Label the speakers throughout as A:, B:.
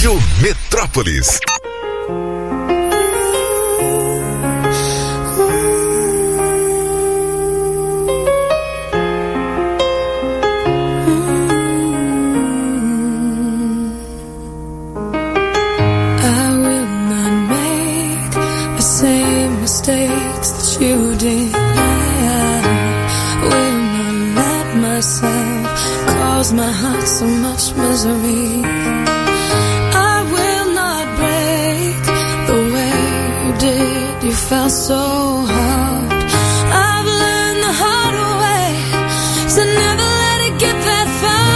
A: Rádio Metrópolis.
B: Mistakes that you did, I will not let myself cause my heart so much misery. I will not break the way you did. You felt so hard. I've learned the hard way to never let it get that far.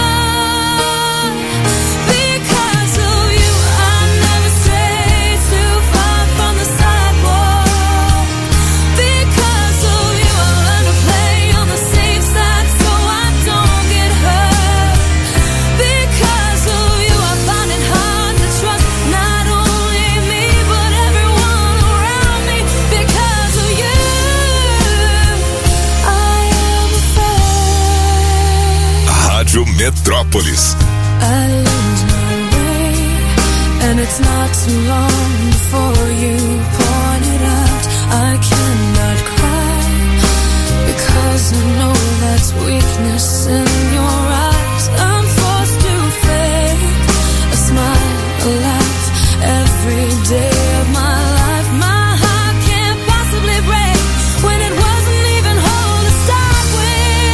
A: Metrópolis.
B: I lose my way, and it's not too long before you point it out. I cannot cry because I know that's weakness in your eyes. I'm forced to fake a smile, a laugh every day of my life. My heart can't possibly break when it wasn't even whole to start with.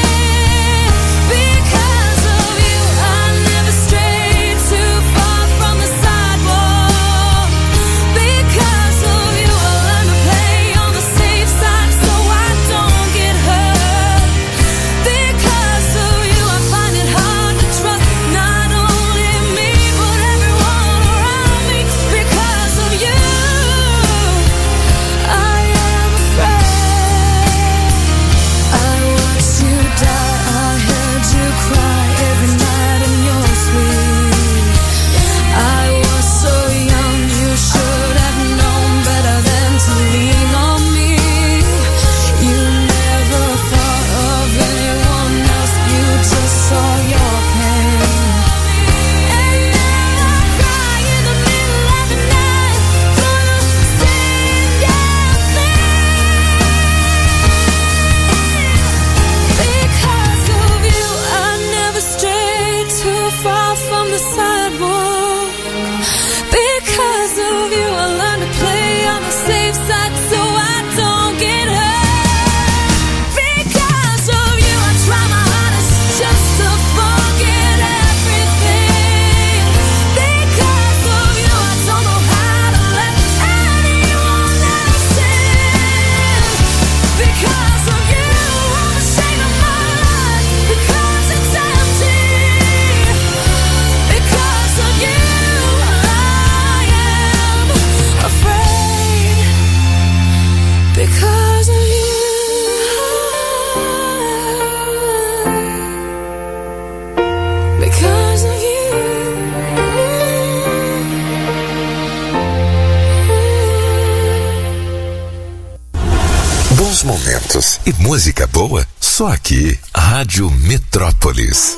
A: Momentos e música boa só aqui, Rádio Metrópolis.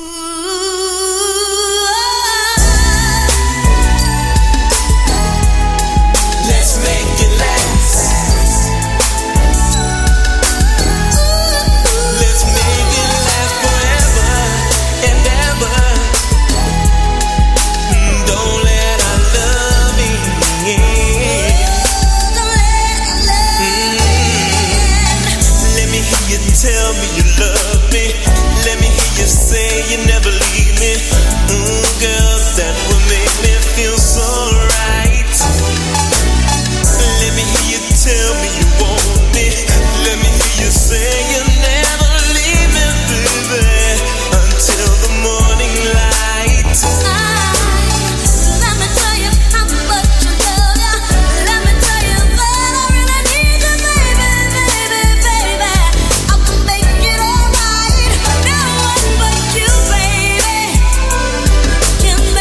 C: Tell me you love me. Let me hear you say you never leave me. Ooh, girl, that will make me feel so right. Let me hear you tell me you want me. Let me hear you say you never leave me, baby, until the morning light.
B: Let me tell you how much I love you. Let me tell you that I really need you, baby, baby, baby. Make it alright. No one but you, baby, can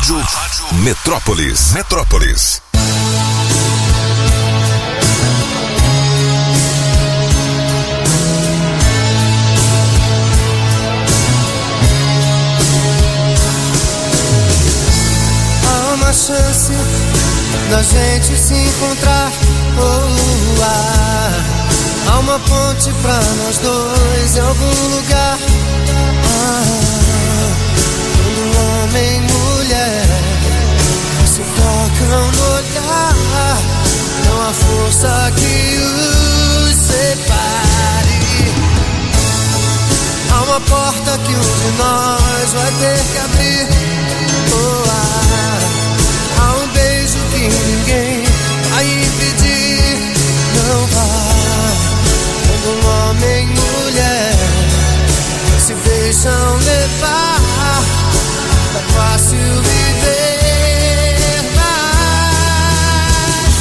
A: Rádio Metrópolis. Metrópolis.
D: Há uma chance da gente se encontrar. Há uma ponte pra nós dois em algum lugar. Quando homem e mulher se tocam no olhar, não há força que os separe. Há uma porta que um de nós vai ter que abrir. Há um beijo que ninguém vai impedir. Não vá. Quando homem e mulher se deixam levar, é fácil viver, mas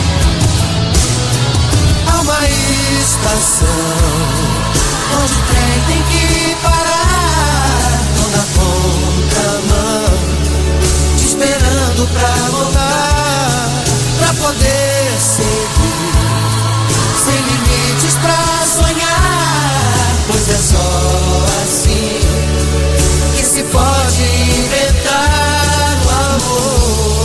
D: há uma estação onde o trem tem que parar, não dá contramão, te esperando pra voltar, pra poder seguir, sem limites pra sonhar, pois é só assim que se pode inventar o amor.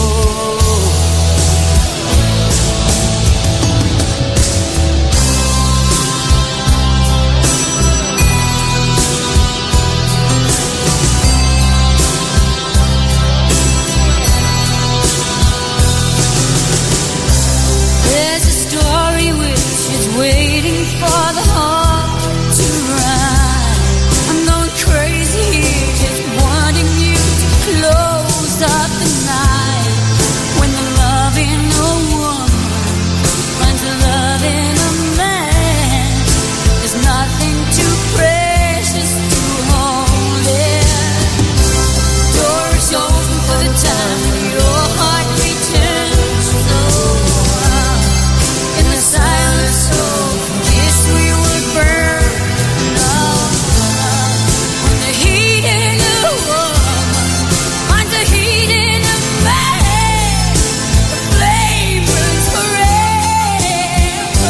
B: There's a story which is waiting for the heart to rhyme. I'm going crazy here, just wanting you to close up the night. When the love in a woman finds the love in a man, there's nothing too precious to hold it. Door is open for the time when your heart returns. In the silence of kiss we would burn love. When the heat in a woman finds the heat in a man, the flame burns forever.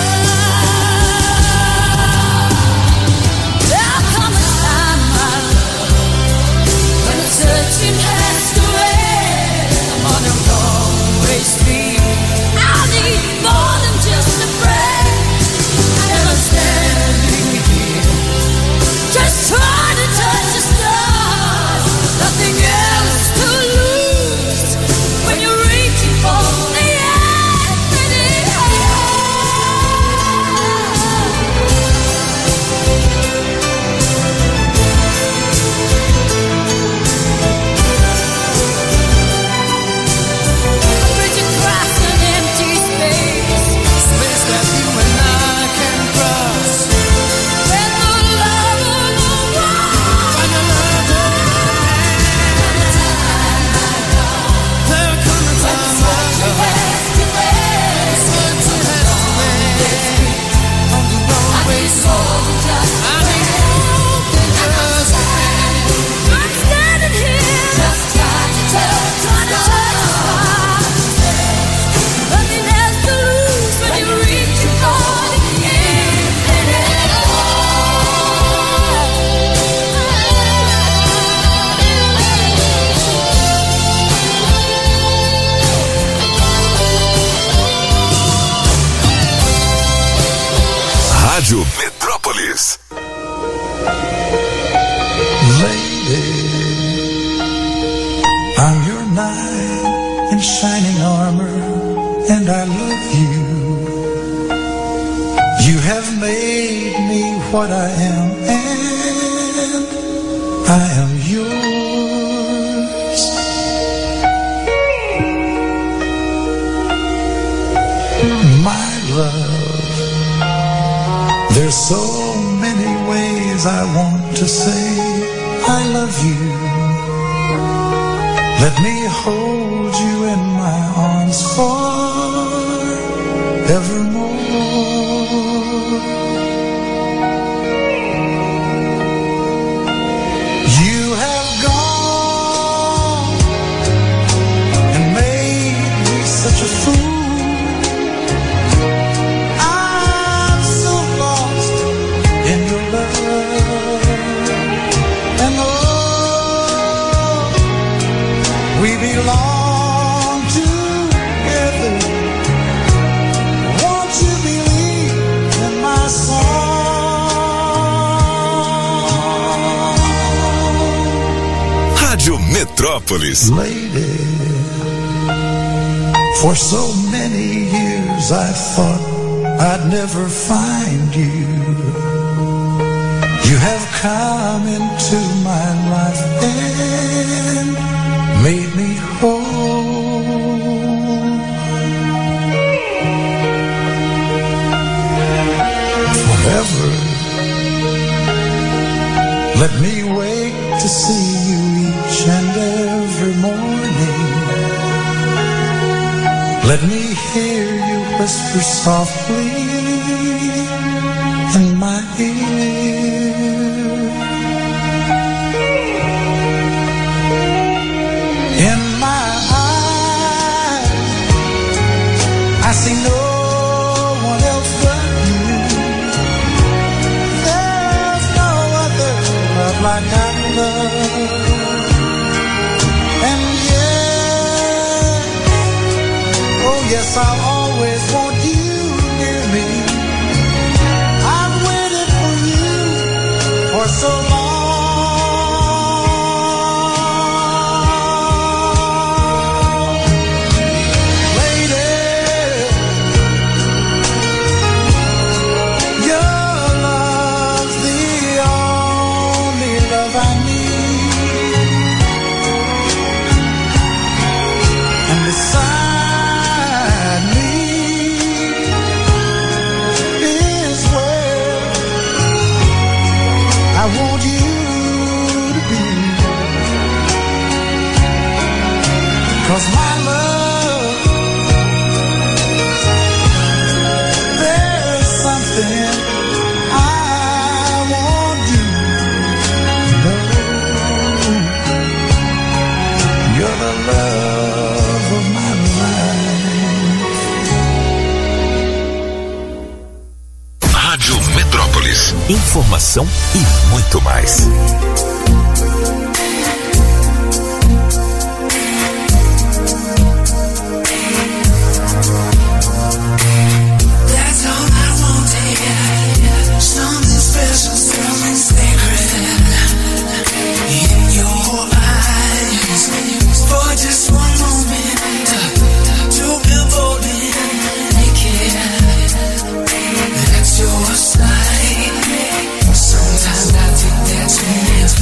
B: There'll come a time, my love, when the searching has to end. The mother will always be. I'll need more than just a friend. And I'm standing here, just trying to touch the stars. Nothing else to lose when you're reaching for the infinite. A bridge across an empty space,
D: Space that you and I can cross.
B: where the love of the world.
D: When you love it, there'll come a time, my love, search you has to end on the wrong way. I need more than just a friend.
B: I'm standing here, just trying to touch the stars. Nothing else to lose when you're reaching for the infinite.
A: Rádio Metrópolis.
E: Lady, I'm your knight in shining armor, and I love you. You have made me what I am, and I am yours. My love, there's so many ways I want to say I love you. Let me hold you in my arms forevermore. You have gone We belong together. Won't you believe in my song?
A: Rádio Metrópolis.
E: Lady, for so many years I thought I'd never find you. You have come into my life and made me whole. Forever, let me wake to see you each and every morning. Let me hear you whisper softly in my ear. In my eyes, I see no one else but you. There's no other love like I love. And yes, I'll always want you near me. I've waited for you for so long. Lady, your love's the only love I need. And beside me is where I want you to be. 'Cause my love, there's something I want you to know. You're the love of my life.
A: Rádio Metrópolis. Informação e muito mais.
B: That's all I wanted. Something special, something sacred in your eyes. For just one moment, to be bold and naked. That's your side. Sometimes I think that you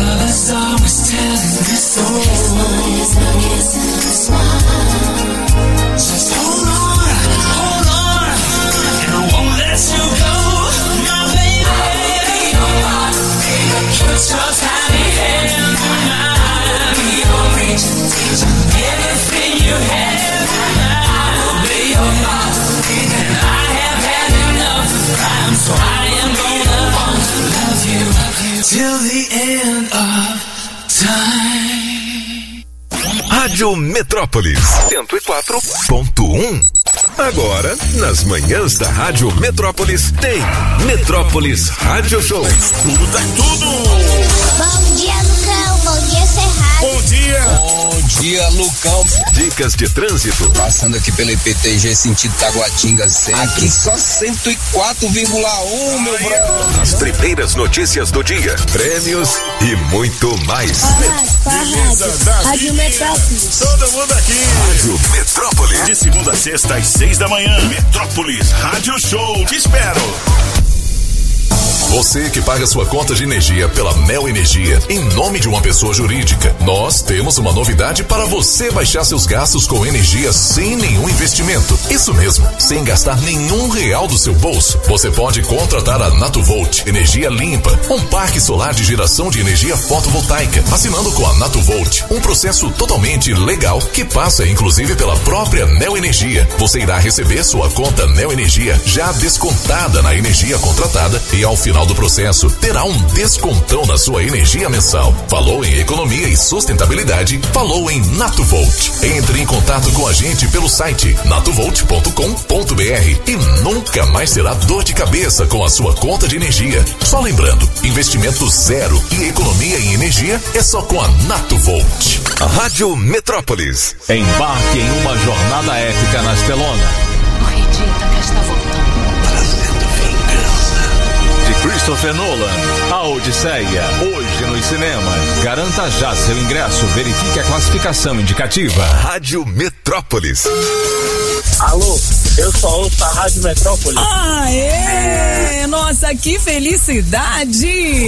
B: lover's always telling me so. His love isn't a smile. Just hold on, and I won't let you go, my baby. I'll be your heart, put your tiny hand in mine. Be your reach, everything you have. I will be your heart, and I have had enough time, so I am gonna love you till the end of time.
A: Rádio Metrópolis 104.1. Agora, nas manhãs da Rádio Metrópolis, tem Metrópolis Rádio Show.
F: Escuta tudo!
G: Bom dia, Lucão. Bom dia, Cerrado.
F: Bom dia!
H: Bom dia, Lucão.
A: Dicas de trânsito.
H: Passando aqui pelo IPTG, sentido Taguatinga sempre. Aqui só 104,1, meu brother.
A: As primeiras notícias do dia, prêmios e muito mais.
G: Rádio Metrópolis.
F: Todo mundo aqui!
A: Rádio Metrópolis.
F: De segunda a sexta às 6 da manhã. Metrópolis Rádio Show. Te espero!
A: Você que paga sua conta de energia pela Neo Energia em nome de uma pessoa jurídica, nós temos uma novidade para você baixar seus gastos com energia sem nenhum investimento. Isso mesmo, sem gastar nenhum real do seu bolso. Você pode contratar a Natuvolt Energia Limpa, um parque solar de geração de energia fotovoltaica, assinando com a Natuvolt, um processo totalmente legal que passa inclusive pela própria Neo Energia. Você irá receber sua conta Neo Energia já descontada na energia contratada e ao final do processo terá um descontão na sua energia mensal. Falou em economia e sustentabilidade, falou em Natuvolt. Entre em contato com a gente pelo site natuvolt.com.br e nunca mais terá dor de cabeça com a sua conta de energia. Só lembrando, investimento zero e economia em energia é só com a Natuvolt. A Rádio Metrópolis.
I: Embarque em uma jornada épica na Estelona.
B: O Redita que está voltando.
I: De Christopher Nolan, A Odisseia, hoje nos cinemas. Garanta já seu ingresso, verifique a classificação indicativa.
A: Rádio Metrópolis.
J: Alô, eu só ouço a Rádio Metrópolis.
K: Aê! Nossa, que felicidade!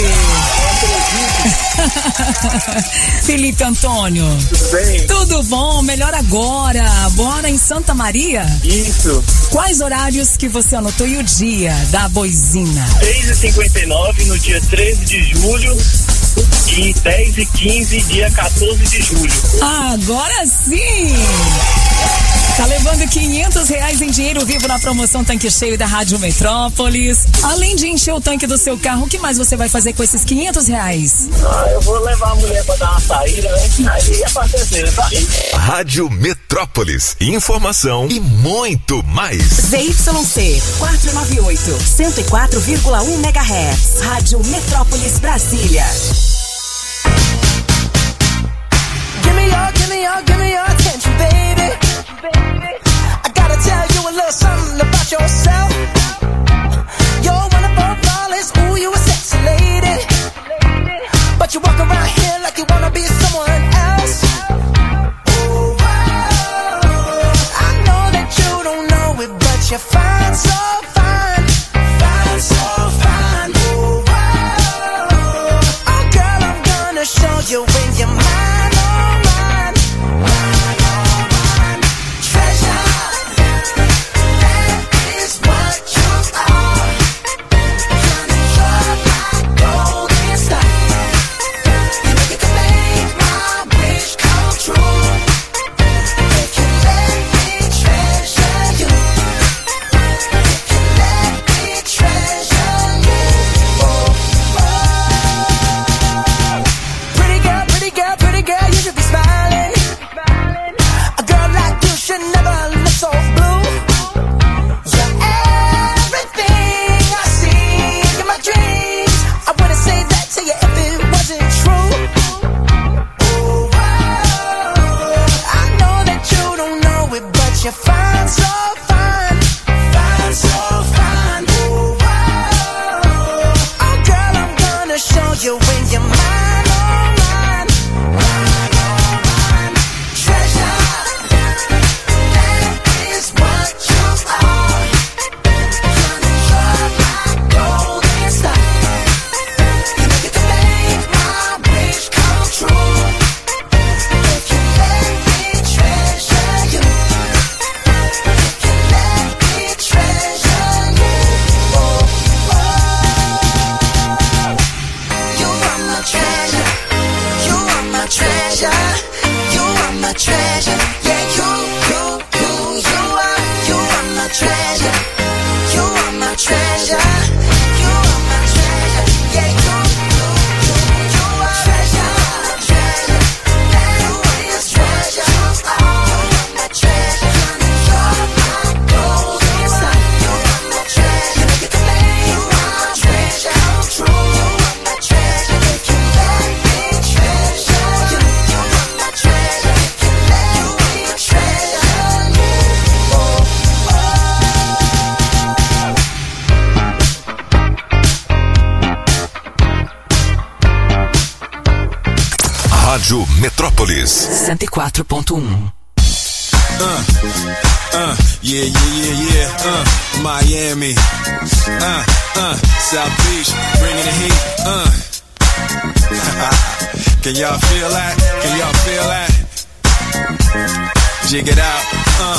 K: Felipe Antônio.
J: Tudo bem?
K: Tudo bom, melhor agora. Bora em Santa Maria?
J: Isso.
K: Quais horários que você anotou e o dia da boizina?
J: 3h59 no dia 13 de julho e 10h15 dia 14 de julho.
K: Agora sim! Tá levando R$500 em dinheiro vivo na promoção Tanque Cheio da Rádio Metrópolis. Além de encher o tanque do seu carro, o que mais você vai fazer com esses R$500?
J: Eu vou levar a mulher pra dar uma saída, né? Aí é pra terceira, tá aí.
A: Rádio Metrópolis. Informação e muito mais.
L: ZYC 498, 104,1 MHz. Rádio Metrópolis Brasília.
D: Give me your attention, baby. I gotta tell you a little something about yourself. You're one of our flawless, ooh, you a sexy lady. But you walk around here like you wanna be someone else. Ooh, I know that you don't know it, but you're fine, so fine. Fine, so fine. Ooh, oh girl, I'm gonna show you when you're mine. Pretty girl,
A: Rádio Metrópolis
L: 104.1.
M: Yeah. Miami. South Beach, bringing the heat. Can y'all feel that? Jig it out.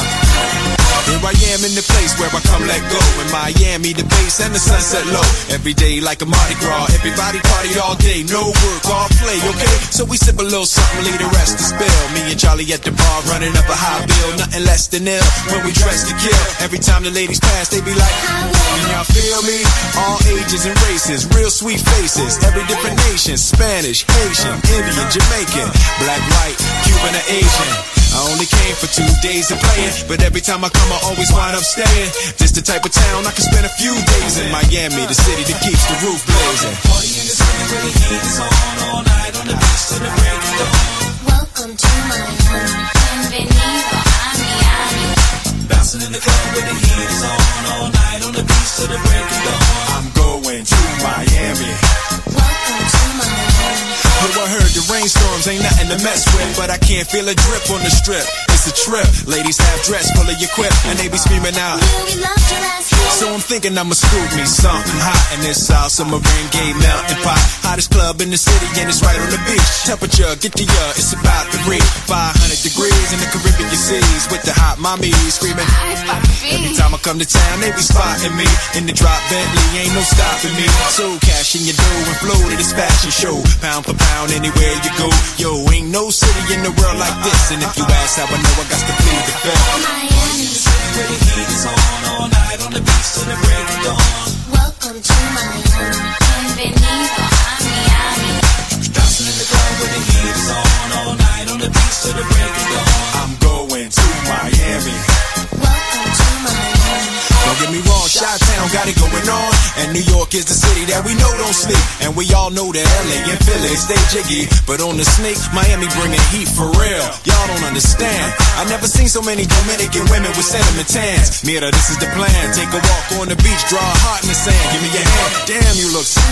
M: Here I am in the place where I come let go. In Miami, the bass and the sunset low. Every day like a Mardi Gras. Everybody party all day. No work, all play, okay? So we sip a little something, leave the rest to spill. Me and Charlie at the bar running up a high bill. Nothing less than ill when we dress to kill. Every time the ladies pass, they be like, can y'all feel me? All ages and races, real sweet faces. Every different nation, Spanish, Haitian, Indian, Jamaican, black, white, Cuban, or Asian. I only came for 2 days of playing, but every time I come I always wind up staying. This the type of town I can spend a few days in. Miami, the city that keeps the roof blazing. Party in the city where the heat is on all night on the beach till the break of dawn.
B: Welcome to Miami, bienvenido a Miami.
M: Bouncing in the club where the heat is on all night on the beach till the break of dawn. I'm going to Miami.
B: Welcome to Miami.
M: Yo, I heard the rainstorms ain't nothing to mess with, but I can't feel a drip on the strip. It's a trip. Ladies half dressed, full of your quip, and they be screaming out.
B: We love your ass here.
M: So I'm thinking I'ma scoop me something hot in this South Submarine Gay Mountain Pot. Hottest club in the city, and it's right on the beach. Temperature, get the it's about to reach 500 degrees in the Caribbean seas with the hot mommies screaming. Every time I come to town, they be spotting me in the drop Bentley, ain't no stopping me. So cash in your dough and flow to this fashion show. Pound for pound, anywhere you go. Yo, ain't no city in the world like this. And if you ask how I know, I got to plead the fifth.
B: Miami,
M: the city where the heat is on all night on the beach till the break of dawn.
B: Welcome to Miami, bienvenido a Miami.
M: Dancing in the club where the heat is on all night on the beach till the break of dawn. I'm going to Miami.
B: Welcome to Miami.
M: Don't get me wrong, Chi-Town got it going on, and New York is the city that we know don't sleep. And we all know that LA and Philly stay jiggy, but on the sneak, Miami bringing heat for real. Y'all don't understand. I never seen so many Dominican women with sentiment tans. Mira, this is the plan. Take a walk on the beach, draw a heart in the sand. Give me your hand. Damn, you look so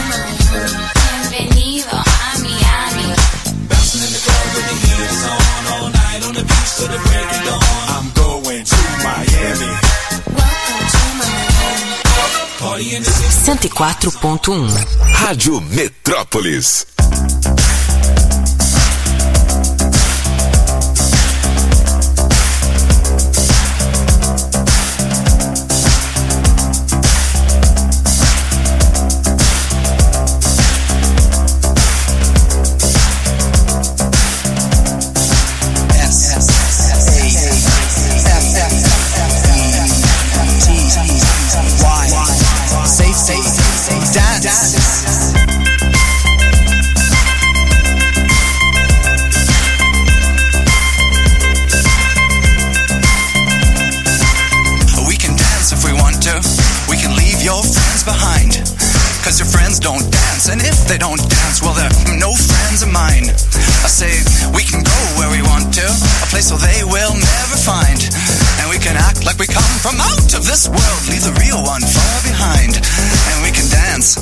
B: Bienvenido a Miami.
M: Bouncing in the club with the heat is on all night on the beach till the break of dawn. I'm going to Miami.
B: Welcome to Miami.
M: Party in the city.
L: 104.1.
A: Rádio Metrópolis.
N: And if they don't dance, well, they're no friends of mine. I say, we can go where we want to, a place where they will never find. And we can act like we come from out of this world, leave the real one far behind. And we can dance.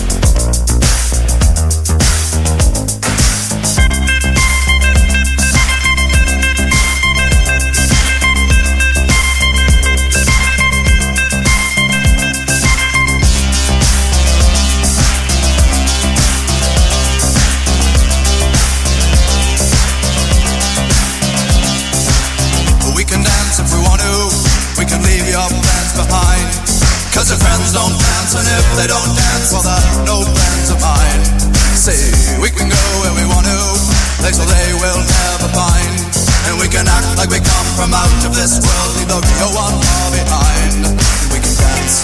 N: Cause your friends don't dance, and if they don't dance, well, they're no friends of mine. Say, we can go where we want to, place where they will never find. And we can act like we come from out of this world, leave the real one far behind. And we can dance.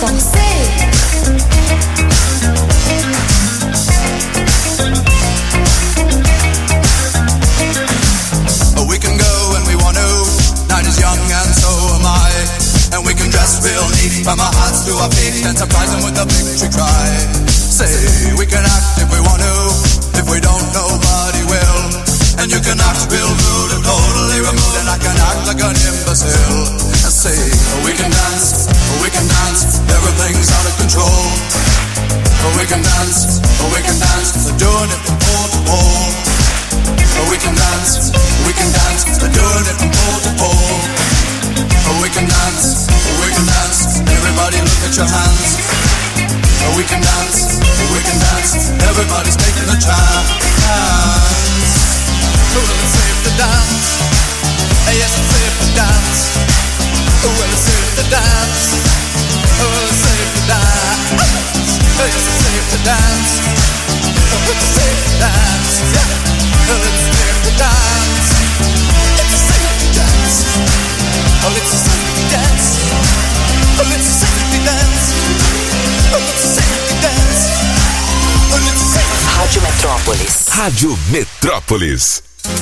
N: We can go when we want to, night is young and so am I. And we can dress real neat, from our hearts to our feet, and surprise them with a victory cry. Say, we can act if we want to, if we don't, nobody will. And you can act real rude and totally removed, and I can act like an imbecile. And say, we can dance, everything's out of control. We can dance, we're doing it from pole to pole. safe to dance? Well, it's safe to dance. Well, it's safe to dance. It's safe to dance. It's safe to dance. Yeah. Well, it's safe to dance. It's safe to dance. Oh, it's safe to dance. Oh, it's safe to dance. Oh, it's safe to dance. Oh, it's safe.
L: Rádio Metrópolis.
A: Rádio Metrópolis.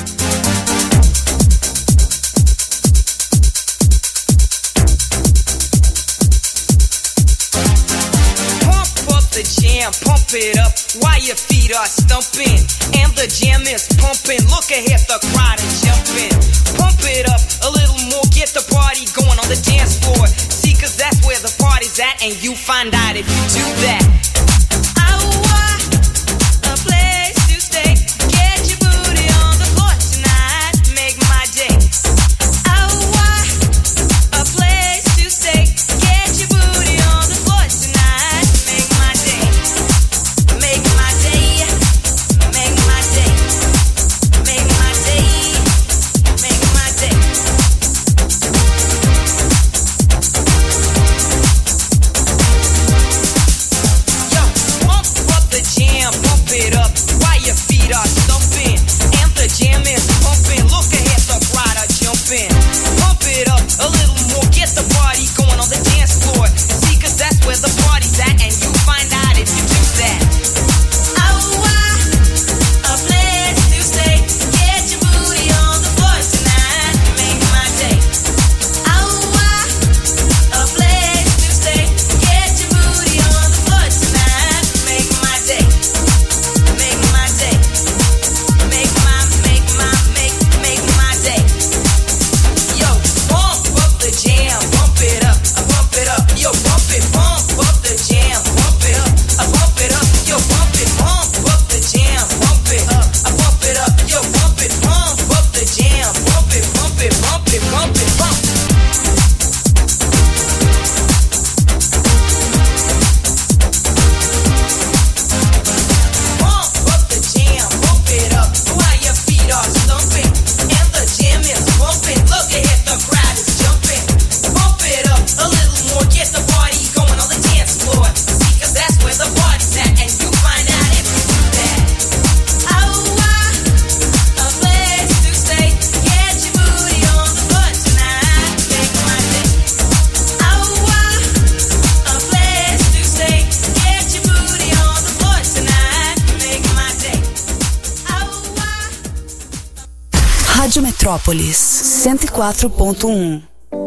O: Pump it up while your feet are stumping and the jam is pumping. Look ahead, the crowd is jumping. Pump it up a little more, get the party going on the dance floor. See, cause that's where the party's at, and you find out if you do that. I want a place to stay. Get your booty on the floor tonight, make my day. I want a place to stay. Get your booty on the floor tonight, make my day. Make my day, make my day, make my day, make my day. Yo, pump up the jam, pump it up while your feet are stumping and the jam is pumping. Look ahead, the crowd are jumping. Pump it up a little more, get the party going on the dance floor. See, cause that's where the party's at, and you find out if you do that. I want a place to stay. Get your booty on the floor tonight, make my day. I want a place to stay. Get your booty on the floor tonight, make my day. Make my day. Make my day. Yo, pump up the jam, pump it up, pump it up. Yo, pump it, pump up the jam, pump it up, pump it up. Yo, pump it, pump up the jam, pump it up, pump it up. Yo, pump it, pump up the jam, pump it, pump it, pump it, pump it, pump it. Pump up the jam, pump it up while your feet are stumping and the jam is pumping. Look ahead, the crowd is jumping. Pump it up a little more, get the party going on the dance floor. See, cause that's where the party's at, and you find out if you do that. I want a place to stay. Get your booty on the floor tonight, make my day. I want a place to stay. Get your booty on the floor tonight, make my day. I want.
L: Rádio Metrópolis 104.1.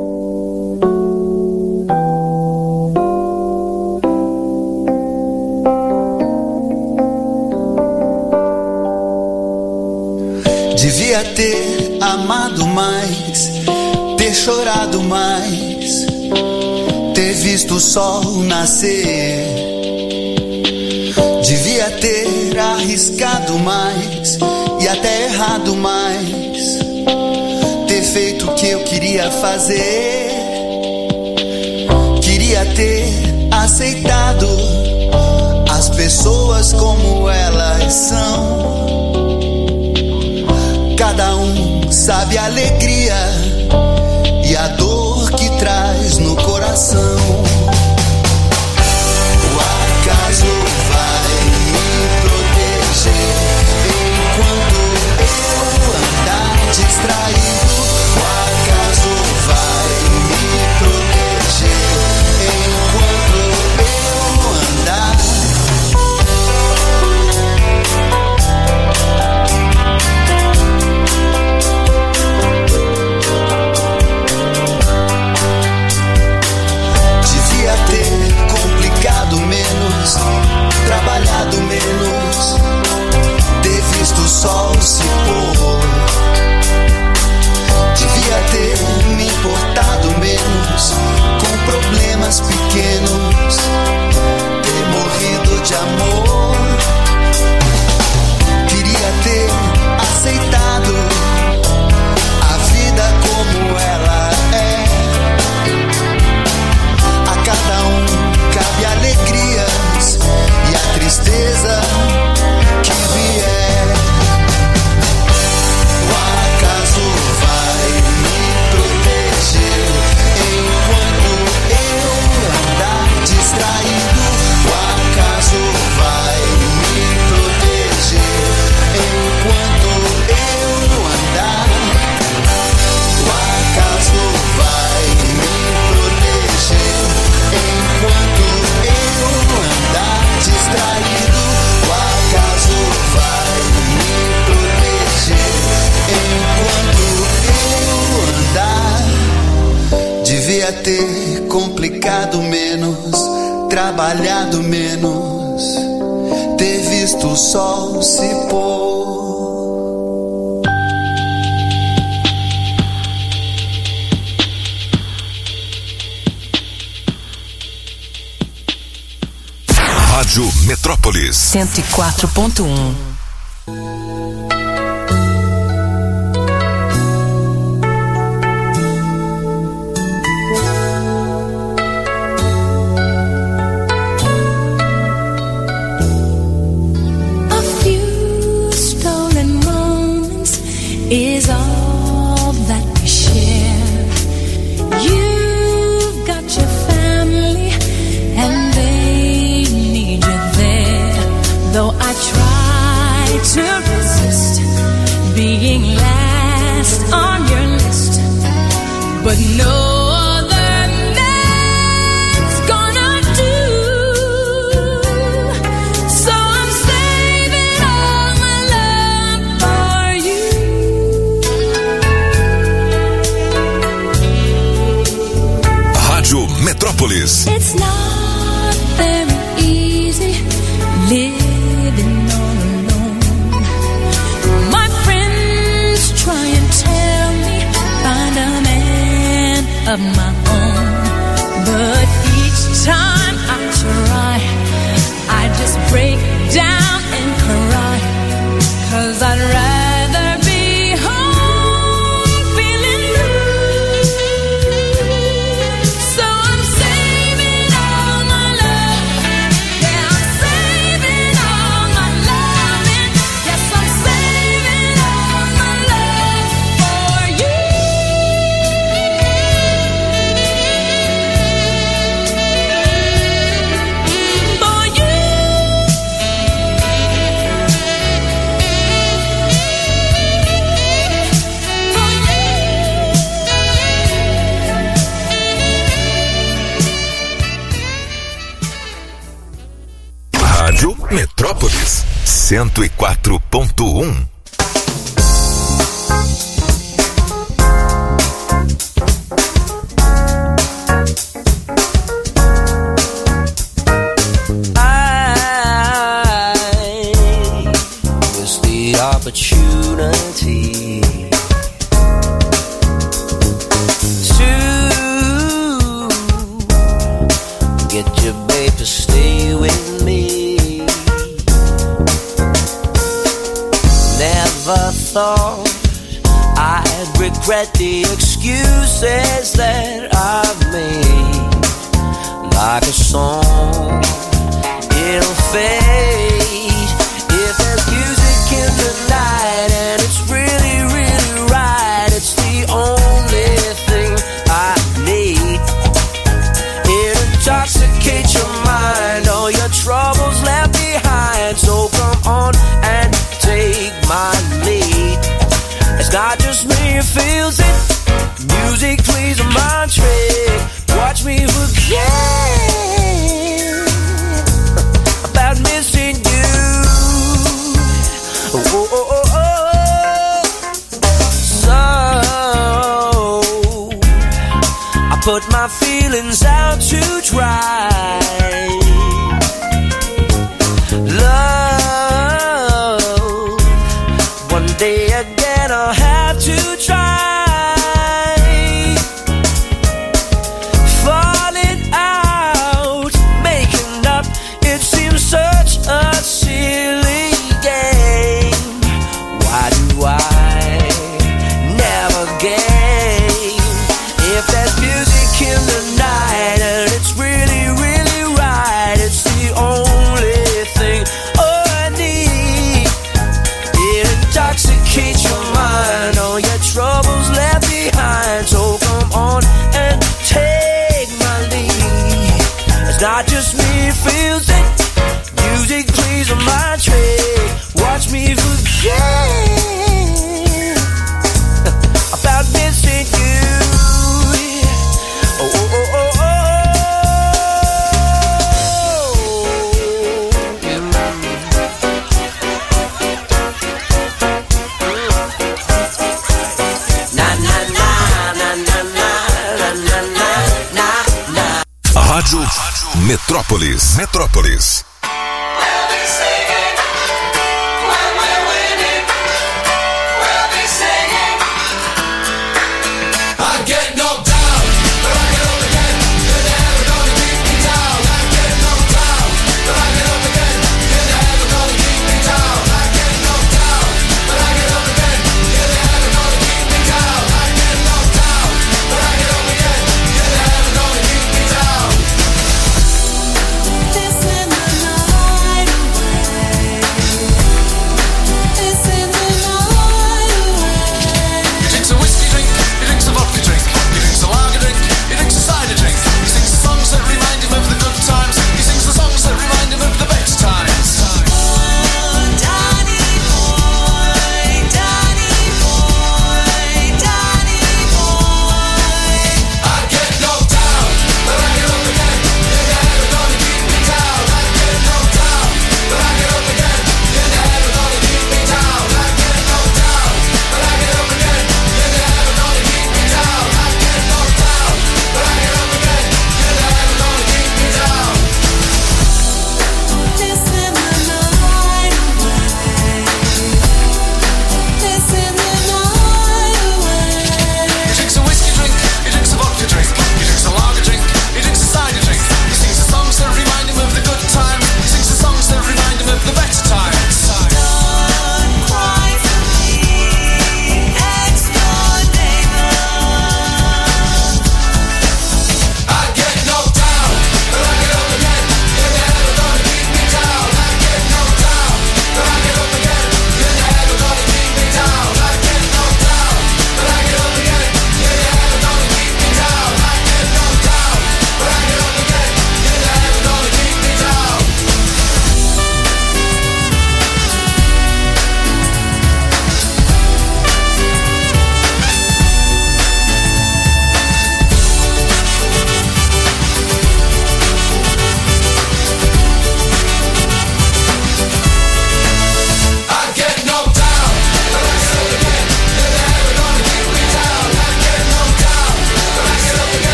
D: Devia ter amado mais, ter chorado mais, ter visto o sol nascer. Devia ter arriscado mais e até errado mais, ter feito o que eu queria fazer. Queria ter aceitado as pessoas como elas são. Cada um sabe a alegria e a dor que traz no coração. O acaso vai me proteger enquanto eu andar distraído. O acaso vai me proteger enquanto eu andar. visto o sol se pôr.
A: Rádio Metrópolis
L: 104.1.
B: Is all that we share. You've got your family and they need you there. Though I try to resist being last on your list, but no other man's gonna do. So I'm saving all my love for you.
A: Rádio Metrópolis.
B: It's not very easy living all alone. My friends try and tell me find a man of my own, but each time I try, I just break down and cry, 'cause I'd rather be home feeling blue. So I'm saving all my love. Yeah, I'm saving all my loving. Yes, I'm saving all my love for you. For you.
A: Rádio Metrópolis 104.1.
P: I miss the opportunity to get your babe to stay with me. Never thought I'd regret the excuses that I've made. Like a song, it'll fade. If there's music in the night and it's really, really right, it's the only thing I need. It intoxicates your mind, all your troubles left behind. So come on and take my lead. It's not just me who feels it. Music plays a mind trick. Watch me forget about missing you. Oh, oh, oh, oh, oh. So I put my feelings out to dry. Love, one day again I'll have to try. Falling out, making up, it seems such a silly game. Why do I never gain? If there's music in the night and it's really, really right, it's the only thing I need. It intoxicates your mind, all your troubles left behind. So come on and take my lead. It's not just me who feels it. Music plays on my trick. Watch me forget about missing you. Oh, oh, oh, oh, oh. Na, na, na, na, na, na, na, na, na, na.
A: Rádio Metrópolis. Metrópolis.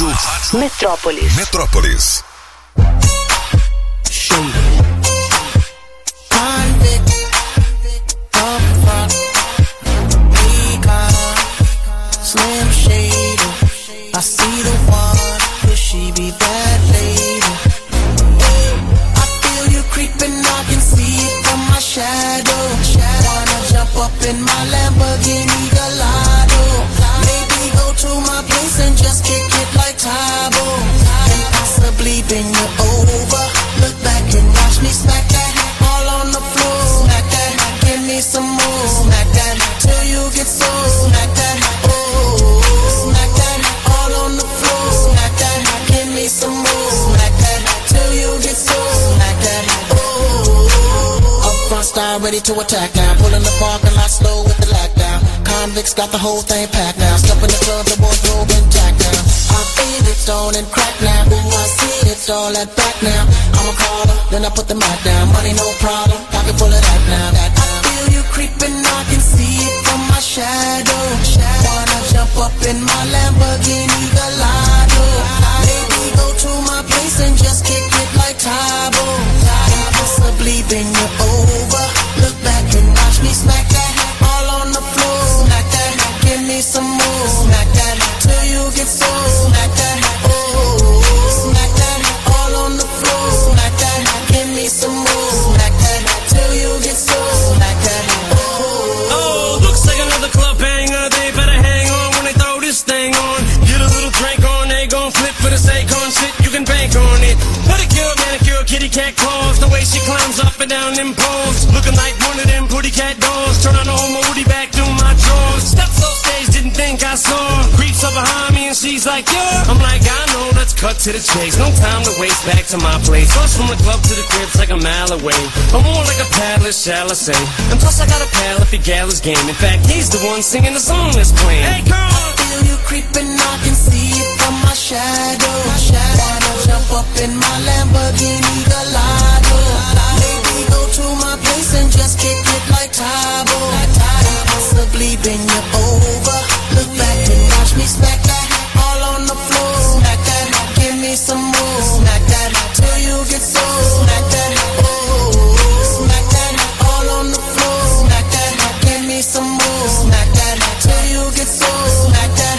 A: Rádio
L: Metrópolis.
A: Metrópolis.
D: Slim Shady, I see the one, could she be that lady? I feel you creeping, I can see it from my shadow. Wanna jump up in my Lamborghini Gallardo, maybe go to my place and just kick it like Tybo, and possibly bend you over. Look back and watch me smack that all on the floor. Smack that, give me some more. Smack that till you get so. Smack that, smack that all on the floor. Smack that, give me some more. Smack that till you get so. Smack that, up front style ready to attack now. Pulling the parking lot slow with the lack down. Convicts got the whole thing packed now. Step in the club, the wardrobe intact now. I feel it stone and crack now. Ooh, I see it's all that back now. I'm a caller, then I put the mat down. Money no problem, pocket full of that now. I feel you creeping, I can see it from my shadow. Wanna jump up in my Lamborghini Gallardo, maybe go to my place and just kick it like Tybo, and possibly bend you over. Look back and watch me smack that all on the floor. Smack that, give me some more. Smack that till you get so. Smack that, smack that all on the floor. Smack that, give me some more. Smack that till you get so. Smack that,
Q: oh, looks like another club banger. They better hang on when they throw this thing on. Get a little drink on, they gon' flip for the Akon shit. You can bank on it. Pedicure, manicure, kitty cat claws. The way she climbs up and down them poles, looking like one of them pretty cat dolls. Turn on the whole moody back through my drawers. Steps off stage, didn't think I saw her. Creeps up behind me and she's like, yeah. I'm like, I know, let's cut to the chase. No time to waste, back to my place. Bus from the club to the crib's like a mile away. I'm more like a paddler, shall I say. And plus I got a pal if your gal is game. In fact, he's the one singing the song that's playing. Hey, girl!
D: I feel you creeping, I can see it from my shadow. Wanna jump up in my Lamborghini Gallardo, maybe go to my place and just kick it like Tybo, and possibly bend you over. Look back and watch me smack that all on the floor. Smack that, give me some more. Smack that till you get so. Smack that, smack that all on the floor. Smack that, give me some more. Smack that till you get so. Smack that,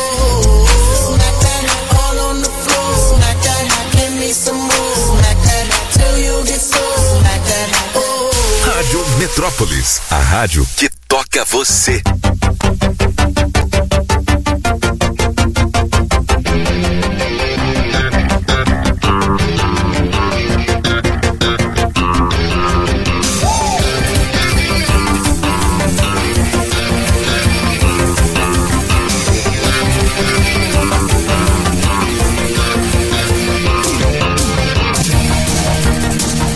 D: smack that all on the floor. Smack that, give me some more. Smack that till you get so. Smack that,
A: Rádio Metrópolis, a rádio que toca você.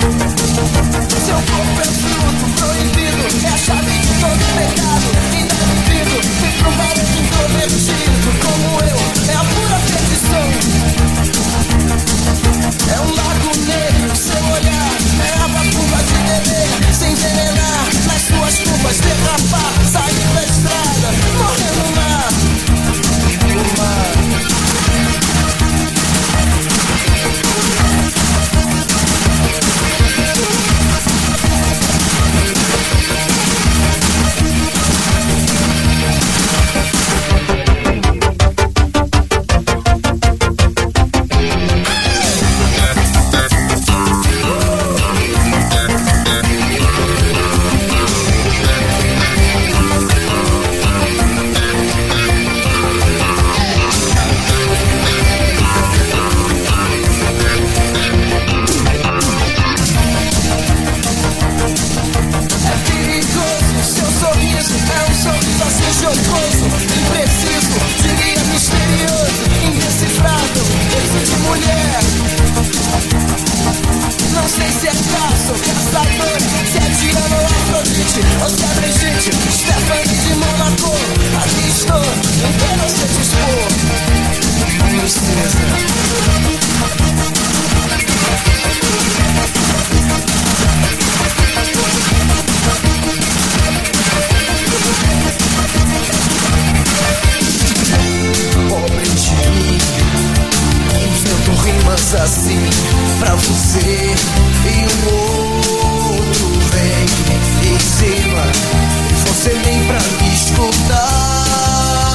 D: seu corpo é fruto proibido, é a chave de todo pecado. pra você e um outro vem em cima e você vem pra me escutar.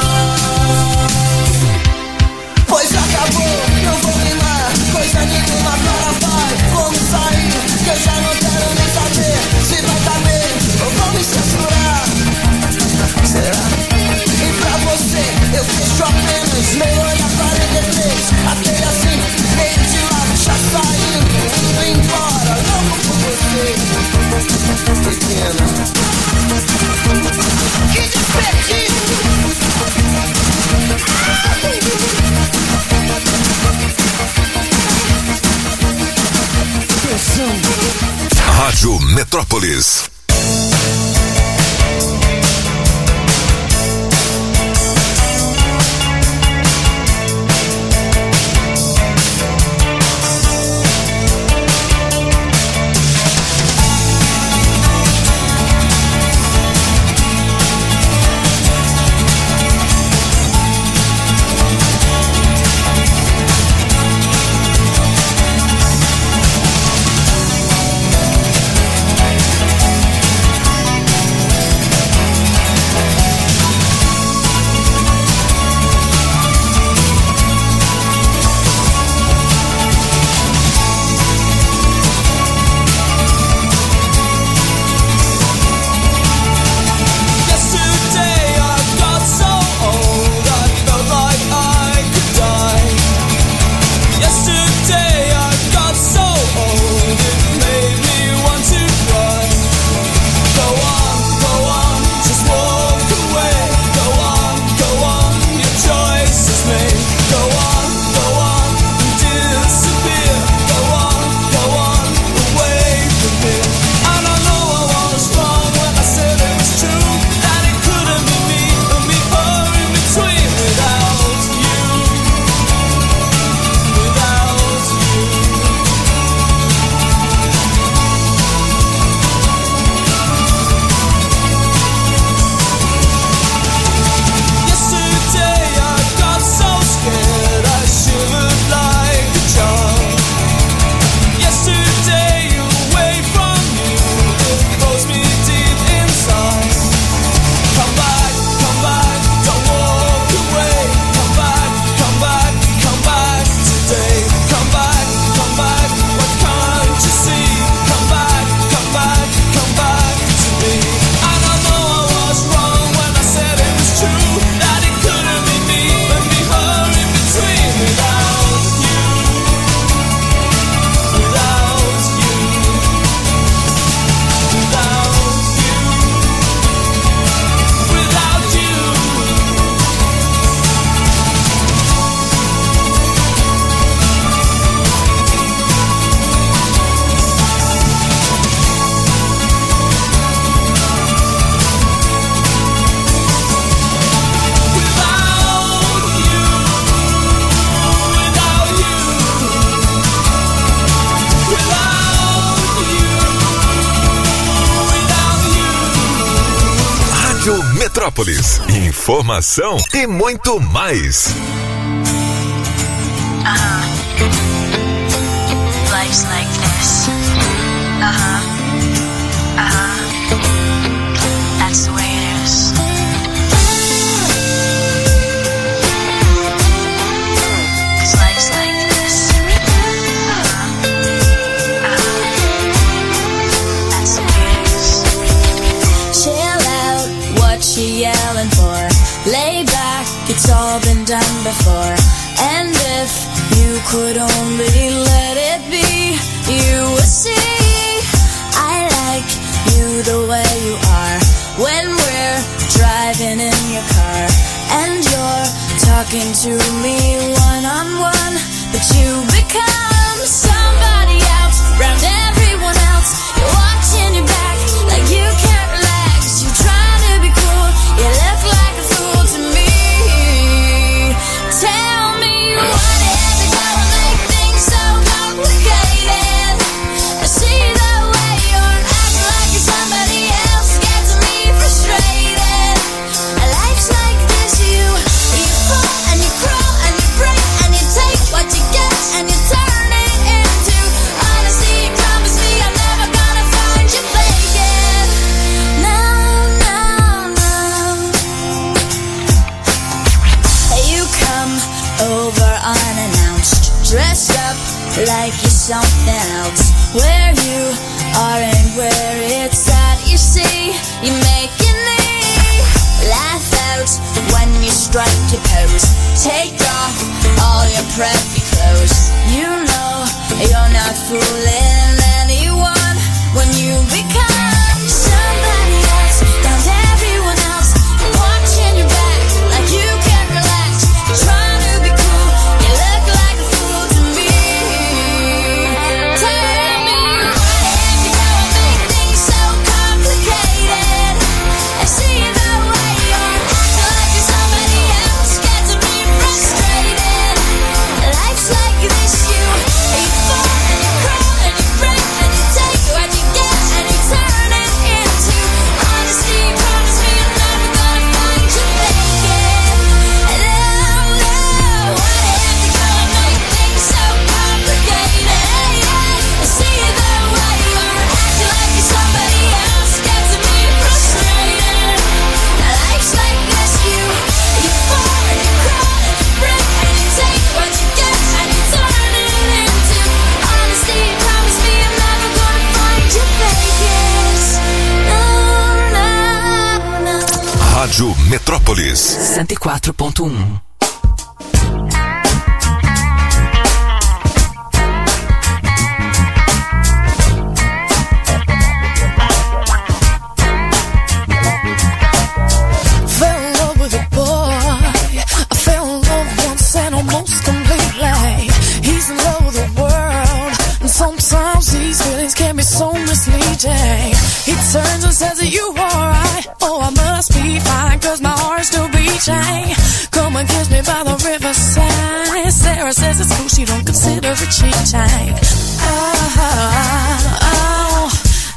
D: Pois acabou, não vou rimar, coisa nenhuma agora vai. Vamos sair, que eu já não quero nem saber se vai tá bem ou vão me censurar. Será? E pra você eu fecho apenas meio olho a 43. Até assim, meio de lado já saindo, indo embora, louco por você. Pequena, que desperdício.
A: Rádio Metrópolis. Metrópolis, informação e muito mais.
B: Life's like this. That's the way it is. Cause life's like this. That's the way it is. Chill out, what you yelling for? Lay back, it's all been done before. And if you could only let it be, you would see I like you the way you are. When we're driving in your car and you're talking to me one-on-one, but you become somebody else around everyone else. You're watching your back like you can't relax. You're trying to be cool, you look like a fool to me. Tell me what is it gonna make things so complicated? I see the way you're acting like you're somebody else, gets me frustrated. Life's like this, you fall and you crawl and you something else. Where you are and where it's at, you see, you make your knee laugh out when you strike your pose. Take off all your preppy clothes. You know you're not fooling anyone when you become somebody else. Down to everyone else, watching your back like you can't relax. Trying to be cool, you look like a fool to me. Tell me why you gotta make things so complicated. I see the way you're acting like you're somebody else, gets me frustrated. Life's like this, you fall and you crawl and you break and you take what you get and you turn it into honesty. Promise me you're never gonna find you naked. No, why you gotta make things so complicated? I see the way you're acting like you're somebody else, gets me frustrated. Life's like this, you fall and you crawl and you break and you take what you get and you turn it into honesty. Promise me I'm never gonna find you fakest. No, no, no.
A: Rádio Metrópolis.
L: 104.1.
B: Fell in love with a boy. I fell in love once and almost completely. He's in love with the world, and sometimes these feelings can be so misleading. He turns and says, are you alright? Oh, I must be fine, cause my heart's still beating. Come and kiss me by the riverside. Sarah says it's cool, she don't consider it cheating. Oh, oh, oh,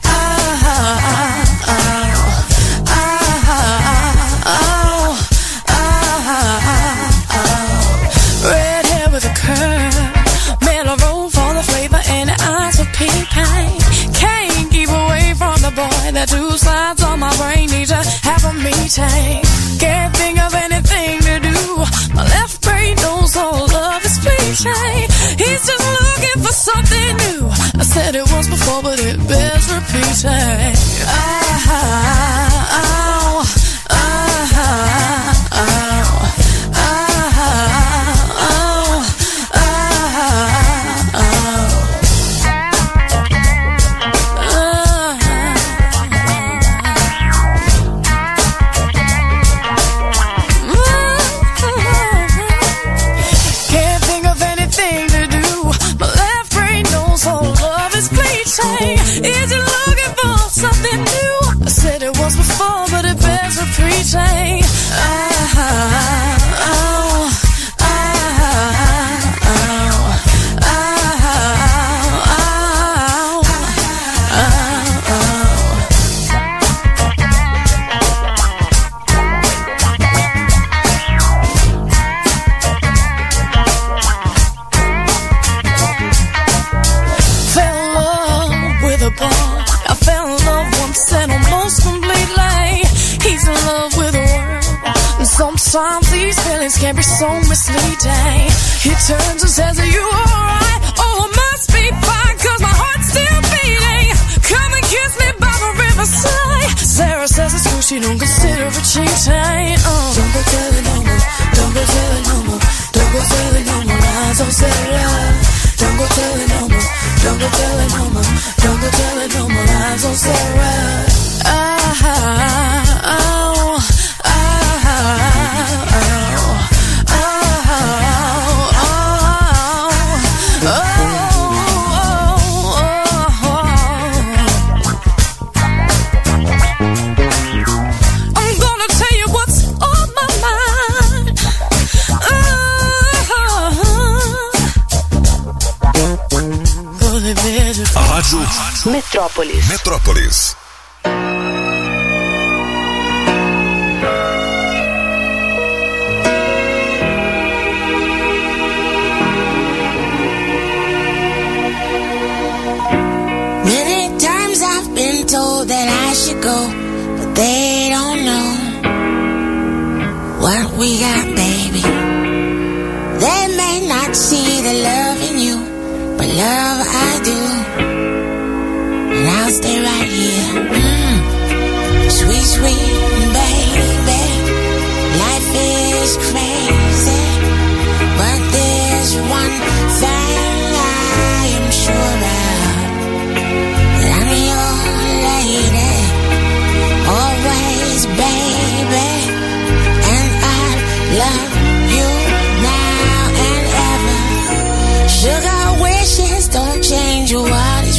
B: red hair with a curl, mellow roll for the flavor and the eyes of pink pain. Can't keep away from the boy. The two sides on my brain need to have a meeting. Can't think of anything to do. My left brain knows all love is fleeting. He's just looking for something new. I said it once before, but it bears repeating. Can't think of anything to do. My left brain knows all love is cliche. Is it looking for something new? I said it once before, but it bears repeating. Fell in love with a boy. I fell in love once and almost completely. He's in love with the world, and sometimes these feelings can be so misleading. He turns and says, are you alright? Oh, I must be fine, cause my heart's still beating. Come and kiss me by the riverside. Sarah says it's cool, she don't consider it cheating. Don't go telling no more, don't go telling no more, don't go telling no more lies on Sarah. Don't go telling no more, don't go telling no more, don't go telling no more lies on Sarah. I'm gonna tell you what's on my mind.
A: Rádio
L: Metrópolis.
A: Metrópolis.
R: Many times I've been told that I should go, but they don't know what we got, baby. They may not see the love in you, but love